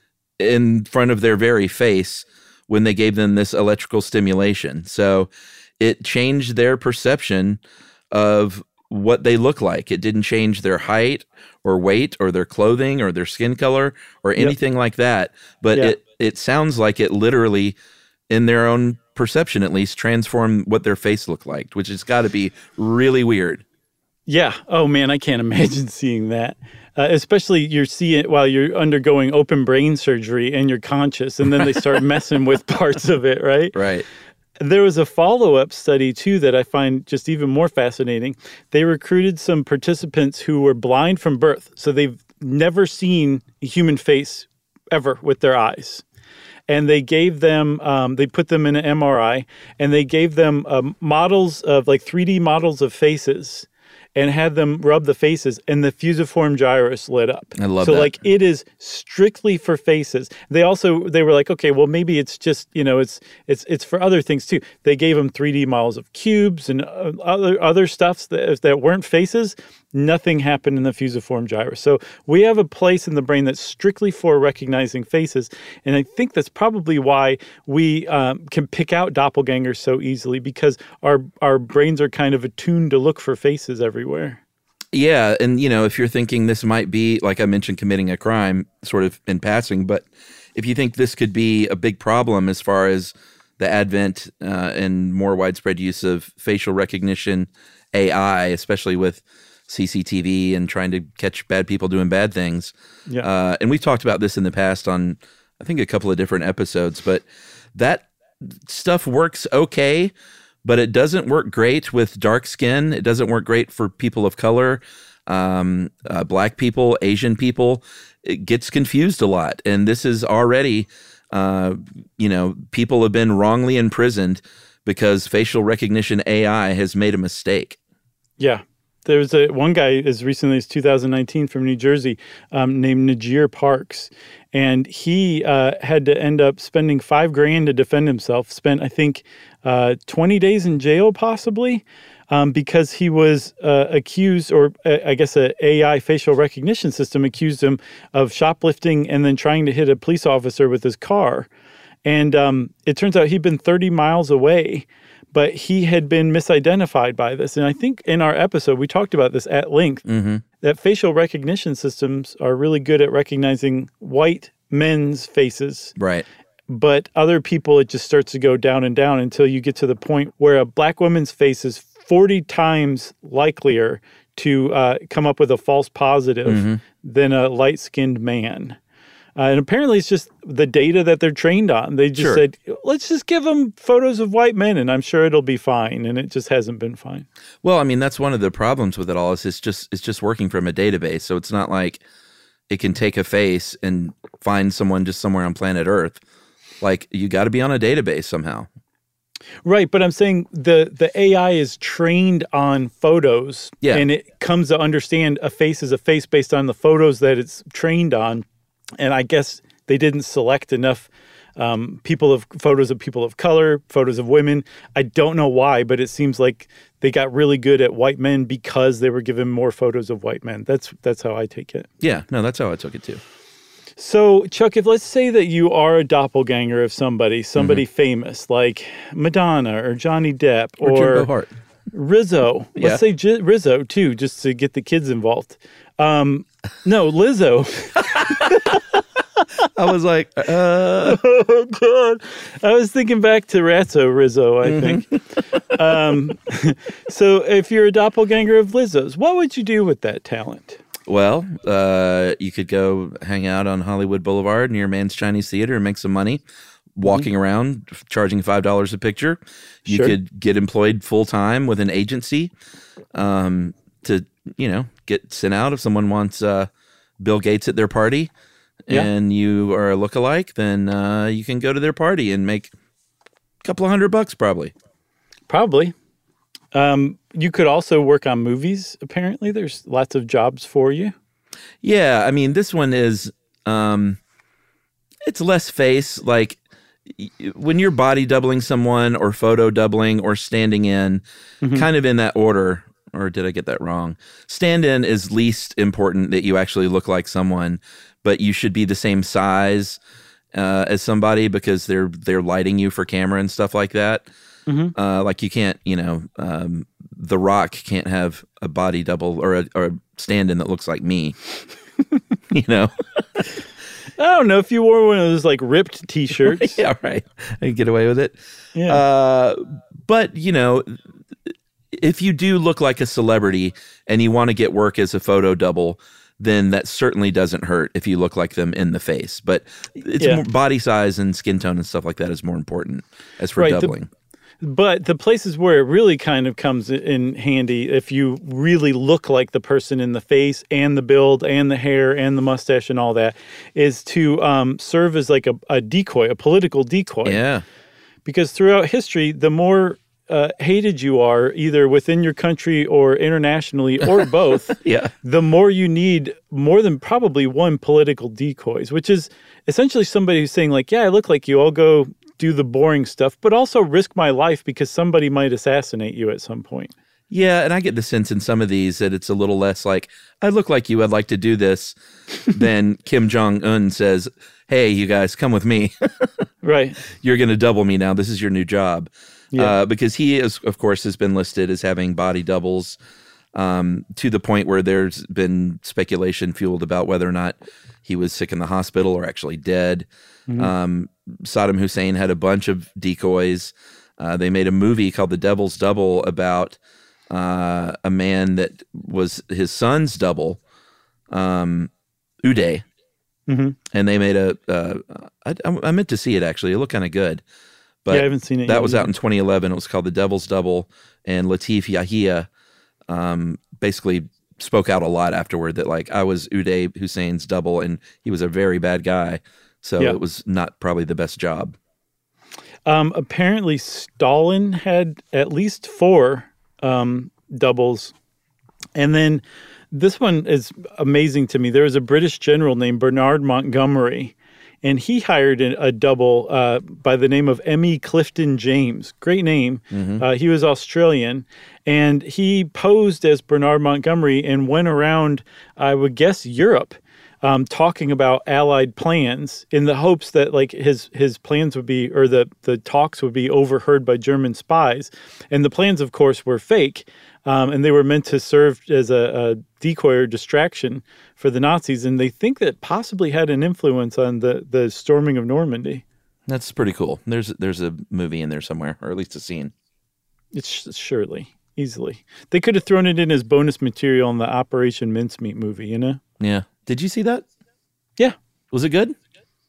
in front of their very face when they gave them this electrical stimulation. So it changed their perception of what they look like. It didn't change their height or weight or their clothing or their skin color or anything like that. But it sounds like it literally, in their own perception at least, transformed what their face looked like, which has got to be really weird. Yeah. Oh, man, I can't imagine seeing that. Especially you're seeing it while you're undergoing open brain surgery and you're conscious, and then they start messing with parts of it, right? Right. There was a follow-up study, too, that I find just even more fascinating. They recruited some participants who were blind from birth, so they've never seen a human face ever with their eyes. And they gave them, they put them in an MRI, and they gave them models of, like 3D models of faces, and had them rub the faces, and the fusiform gyrus lit up. I love that. So, like, it is strictly for faces. They were like, okay, well, maybe it's just, it's for other things too. They gave them 3D models of cubes and other stuffs that weren't faces. Nothing happened in the fusiform gyrus. So we have a place in the brain that's strictly for recognizing faces. And I think that's probably why we can pick out doppelgangers so easily, because our brains are kind of attuned to look for faces everywhere. Yeah. And, if you're thinking this might be, like I mentioned, committing a crime sort of in passing, but if you think this could be a big problem as far as the advent and more widespread use of facial recognition AI, especially with CCTV and trying to catch bad people doing bad things. Yeah. And we've talked about this in the past on, I think, a couple of different episodes, but that stuff works okay, but it doesn't work great with dark skin. It doesn't work great for people of color, Black people, Asian people. It gets confused a lot. And this is already, people have been wrongly imprisoned because facial recognition AI has made a mistake. Yeah. There was one guy as recently as 2019 from New Jersey named Najir Parks, and he had to end up spending $5,000 to defend himself. Spent, I think, 20 days in jail possibly because he was accused, or I guess an AI facial recognition system accused him of shoplifting and then trying to hit a police officer with his car. And it turns out he'd been 30 miles away, but he had been misidentified by this. And I think in our episode, we talked about this at length, that facial recognition systems are really good at recognizing white men's faces. Right. But other people, it just starts to go down and down until you get to the point where a Black woman's face is 40 times likelier to come up with a false positive than a light-skinned man. And apparently it's just the data that they're trained on. They just said, let's just give them photos of white men and I'm sure it'll be fine. And it just hasn't been fine. Well, I mean, that's one of the problems with it all is it's just working from a database. So it's not like it can take a face and find someone just somewhere on planet Earth. Like, you got to be on a database somehow. Right, but I'm saying the AI is trained on photos. Yeah. And it comes to understand a face is a face based on the photos that it's trained on. And I guess they didn't select enough photos of people of color, photos of women. I don't know why, but it seems like they got really good at white men because they were given more photos of white men. That's how I take it. Yeah, no, that's how I took it too. So, Chuck, if let's say that you are a doppelganger of somebody famous, like Madonna or Johnny Depp or Jimbo Hart. Rizzo. Yeah. Let's say Rizzo, too, just to get the kids involved. No, Lizzo. I was like, Oh, God. I was thinking back to Ratso Rizzo, I think. So if you're a doppelganger of Lizzo's, what would you do with that talent? Well, you could go hang out on Hollywood Boulevard near Mann's Chinese Theater and make some money walking around, charging $5 a picture. You could get employed full-time with an agency to, get sent out if someone wants Bill Gates at their party and you are a lookalike, then you can go to their party and make a couple of $100 probably. Probably. You could also work on movies, apparently. There's lots of jobs for you. Yeah, I mean, this one is, it's less face. Like, when you're body doubling someone or photo doubling or standing in, kind of in that order, or did I get that wrong? Stand in is least important, that you actually look like someone, but you should be the same size as somebody because they're lighting you for camera and stuff like that. Like you can't, The Rock can't have a body double or a stand-in that looks like me. I don't know if you wore one of those like ripped T-shirts. Yeah, right. I could get away with it. Yeah. But if you do look like a celebrity and you want to get work as a photo double, then that certainly doesn't hurt if you look like them in the face. But it's more body size and skin tone and stuff like that is more important as for doubling. But the places where it really kind of comes in handy, if you really look like the person in the face and the build and the hair and the mustache and all that, is to serve as like a decoy, a political decoy. Yeah. Because throughout history, the more hated you are, either within your country or internationally or both, the more you need more than probably one political decoys, which is essentially somebody who's saying like, yeah, I look like you, I'll go do the boring stuff, but also risk my life because somebody might assassinate you at some point. Yeah, and I get the sense in some of these that it's a little less like, I look like you, I'd like to do this, than Kim Jong-un says, hey, you guys, come with me. Right. You're going to double me now. This is your new job. Yeah. Because he, is, of course, has been listed as having body doubles to the point where there's been speculation fueled about whether or not he was sick in the hospital or actually dead. Saddam Hussein had a bunch of decoys. They made a movie called The Devil's Double about a man that was his son's double, Uday. And they made I meant to see it actually. It looked kind of good. But I haven't seen it that yet was either. out in 2011. It was called The Devil's Double. And Latif Yahia basically spoke out a lot afterward that like I was Uday Hussein's double and he was a very bad guy. So it was not probably the best job. Apparently Stalin had at least 4 doubles. And then this one is amazing to me. There was a British general named Bernard Montgomery, and he hired a double by the name of M.E. Clifton James. Great name. He was Australian, and he posed as Bernard Montgomery and went around, I would guess, Europe, talking about Allied plans in the hopes that like his plans would be, or the talks would be overheard by German spies. And the plans, of course, were fake. And they were meant to serve as a decoy or distraction for the Nazis. And they think that possibly had an influence on the storming of Normandy. That's pretty cool. There's a movie in there somewhere, or at least a scene. It's surely, easily. They could have thrown it in as bonus material in the Operation Mincemeat movie, you know? Yeah. Did you see that? Yeah. Was it good?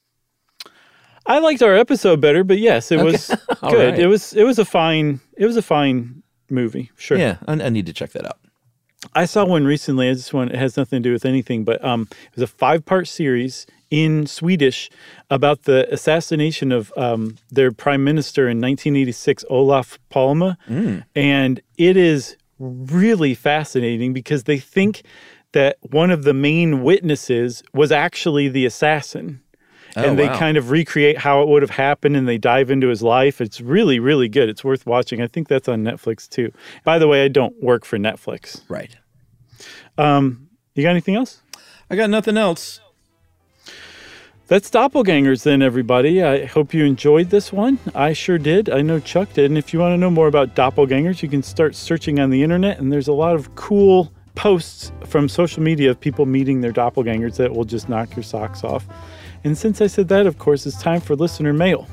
I liked our episode better, but yes, it was good. Right. It was a fine movie. Sure. Yeah, I need to check that out. I saw one recently. It has nothing to do with anything, but it was a 5-part series in Swedish about the assassination of their prime minister in 1986, Olof Palme. And it is really fascinating because they think that one of the main witnesses was actually the assassin. And they kind of recreate how it would have happened, and they dive into his life. It's really, really good. It's worth watching. I think that's on Netflix, too. By the way, I don't work for Netflix. Right. You got anything else? I got nothing else. That's Doppelgangers then, everybody. I hope you enjoyed this one. I sure did. I know Chuck did. And if you want to know more about Doppelgangers, you can start searching on the internet, and there's a lot of cool posts from social media of people meeting their doppelgangers that will just knock your socks off. And since I said that, of course, it's time for listener mail.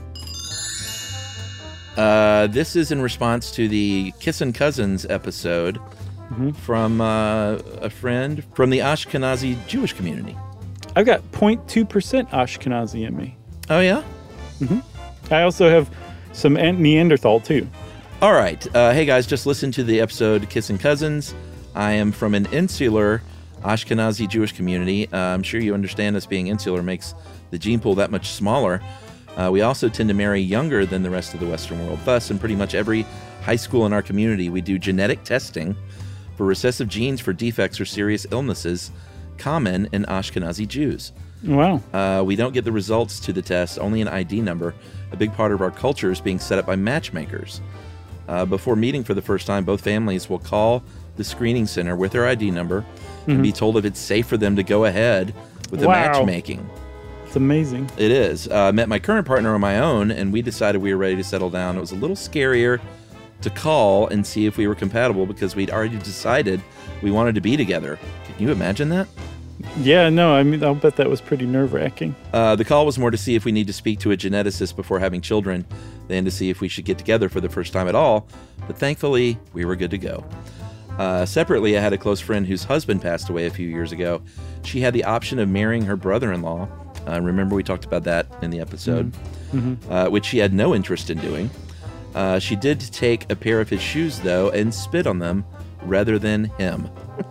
This is in response to the Kissin' Cousins episode from a friend from the Ashkenazi Jewish community. I've got 0.2% Ashkenazi in me. Oh, yeah? I also have some Neanderthal, too. All right. Hey, guys, just listen to the episode Kissin' Cousins. I am from an insular Ashkenazi Jewish community. I'm sure you understand us being insular makes the gene pool that much smaller. We also tend to marry younger than the rest of the Western world. Thus, in pretty much every high school in our community, we do genetic testing for recessive genes for defects or serious illnesses common in Ashkenazi Jews. Wow. We don't get the results to the test, only an ID number. A big part of our culture is being set up by matchmakers. Before meeting for the first time, both families will call the screening center with their ID number and be told if it's safe for them to go ahead with the matchmaking. It's amazing. It is. I met my current partner on my own, and we decided we were ready to settle down. It was a little scarier to call and see if we were compatible because we'd already decided we wanted to be together. Can you imagine that? Yeah, no, I mean, I'll bet that was pretty nerve-wracking. The call was more to see if we need to speak to a geneticist before having children than to see if we should get together for the first time at all. But thankfully, we were good to go. Separately, I had a close friend whose husband passed away a few years ago. She had the option of marrying her brother-in-law. Remember we talked about that in the episode, which she had no interest in doing. She did take a pair of his shoes, though, and spit on them rather than him.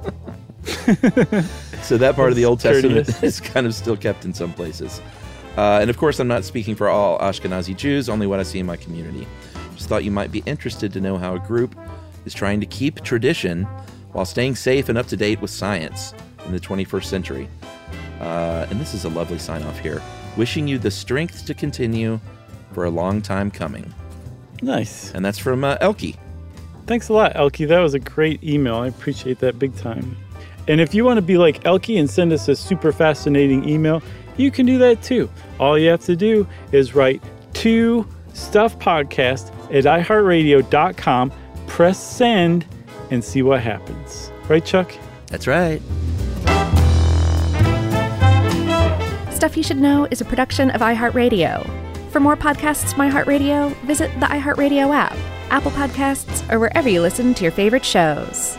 So that part of the Old Testament is kind of still kept in some places. And of course, I'm not speaking for all Ashkenazi Jews, only what I see in my community. Just thought you might be interested to know how a group is trying to keep tradition while staying safe and up to date with science in the 21st century. And this is a lovely sign-off here. Wishing you the strength to continue for a long time coming. Nice. And that's from Elkie. Thanks a lot, Elkie. That was a great email. I appreciate that big time. And if you want to be like Elkie and send us a super fascinating email, you can do that too. All you have to do is write to stuffpodcast@iheartradio.com, press send, and see what happens. Right, Chuck? That's right. Stuff You Should Know is a production of iHeartRadio. For more podcasts from iHeartRadio, visit the iHeartRadio app, Apple Podcasts, or wherever you listen to your favorite shows.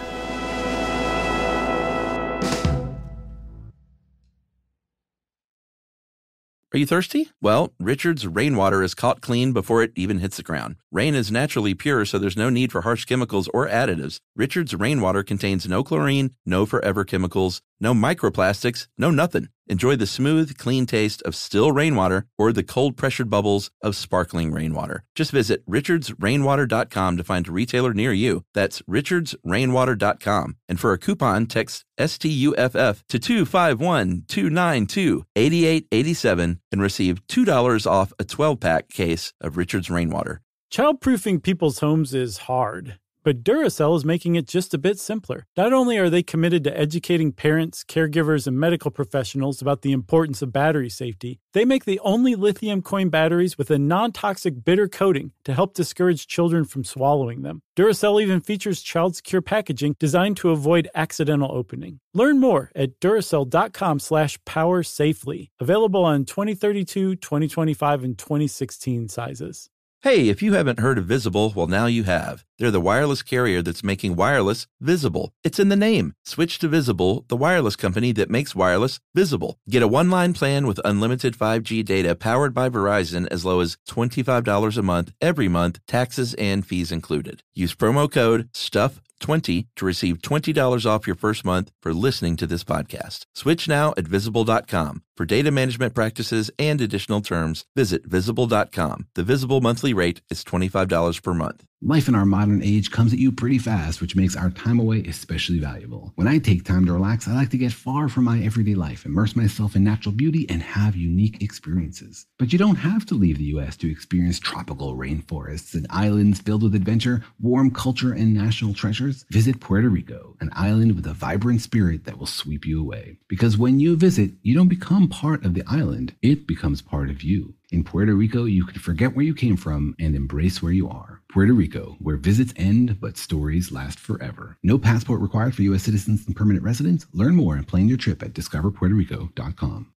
Are you thirsty? Well, Richard's rainwater is caught clean before it even hits the ground. Rain is naturally pure, so there's no need for harsh chemicals or additives. Richard's rainwater contains no chlorine, no forever chemicals, no microplastics, no nothing. Enjoy the smooth, clean taste of still rainwater or the cold-pressured bubbles of sparkling rainwater. Just visit richardsrainwater.com to find a retailer near you. That's richardsrainwater.com. And for a coupon, text STUFF to 251-292-8887 and receive $2 off a 12-pack case of Richard's Rainwater. Childproofing people's homes is hard, but Duracell is making it just a bit simpler. Not only are they committed to educating parents, caregivers, and medical professionals about the importance of battery safety, they make the only lithium coin batteries with a non-toxic bitter coating to help discourage children from swallowing them. Duracell even features child-secure packaging designed to avoid accidental opening. Learn more at Duracell.com/powersafely. Available on 2032, 2025, and 2016 sizes. Hey, if you haven't heard of Visible, well, now you have. They're the wireless carrier that's making wireless visible. It's in the name. Switch to Visible, the wireless company that makes wireless visible. Get a one-line plan with unlimited 5G data powered by Verizon as low as $25 a month, every month, taxes and fees included. Use promo code STUFF20 to receive $20 off your first month for listening to this podcast. Switch now at Visible.com. For data management practices and additional terms, visit Visible.com. The Visible monthly rate is $25 per month. Life in our modern age comes at you pretty fast, which makes our time away especially valuable. When I take time to relax, I like to get far from my everyday life, immerse myself in natural beauty, and have unique experiences. But you don't have to leave the U.S. to experience tropical rainforests and islands filled with adventure, warm culture, and national treasures. Visit Puerto Rico, an island with a vibrant spirit that will sweep you away. Because when you visit, you don't become part of the island, it becomes part of you. In Puerto Rico, you can forget where you came from and embrace where you are. Puerto Rico, where visits end, but stories last forever. No passport required for U.S. citizens and permanent residents. Learn more and plan your trip at discoverpuertorico.com.